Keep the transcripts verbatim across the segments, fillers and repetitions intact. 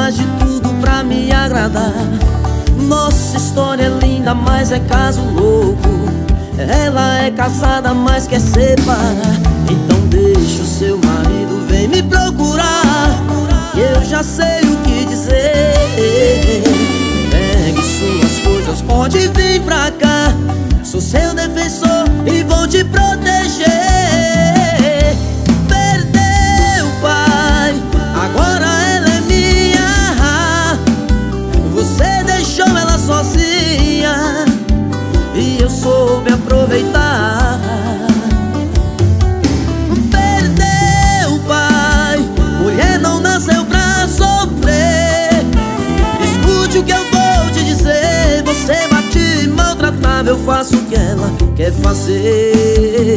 faz de tudo pra me agradar. Nossa história é linda, mas é caso louco. Ela é casada, mas quer separar. Então deixa o seu marido, vem me procurar, que eu já sei o que dizer. Pegue suas coisas, pode vir pra cá. Sou seu defensor e vou te proteger. Perdeu, pai, agora ela é minha. Você deixou ela sozinha e eu soube aproveitar. Perdeu, pai, mulher não nasceu pra sofrer. Escute o que eu vou te dizer. Você bate e maltratava, eu faço o que ela quer fazer.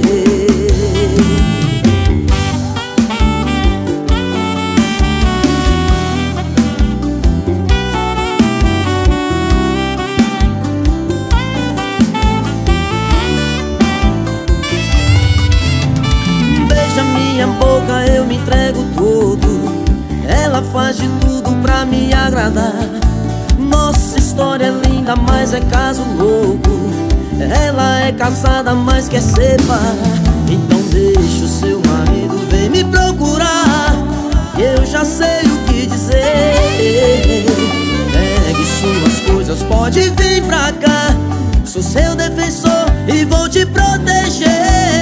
Minha boca, eu me entrego todo. Ela faz de tudo pra me agradar. Nossa história é linda, mas é caso louco. Ela é casada, mas quer separar. Então deixa o seu marido, vem me procurar, que eu já sei o que dizer. Pegue suas coisas, pode vir pra cá. Sou seu defensor e vou te proteger.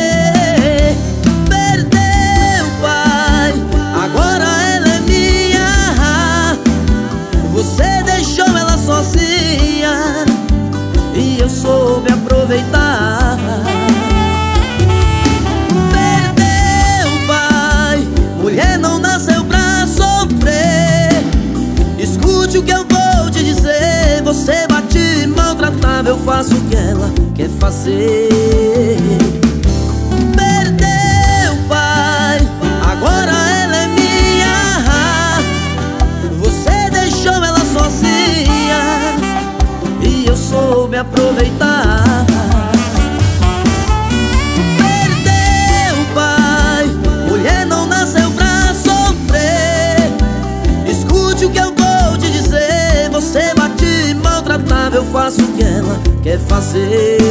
Você deixou ela sozinha e eu soube aproveitar. Perdeu, pai, mulher não nasceu pra sofrer. Escute o que eu vou te dizer. Você bate e maltratava, eu faço o que ela quer fazer. Perdeu, pai, agora ela é minha. Você deixou ela sozinha e eu soube aproveitar. Perdeu, pai, mulher não nasceu pra sofrer. Escute o que eu vou te dizer. Você bate e maltratava, eu faço o que ela quer fazer.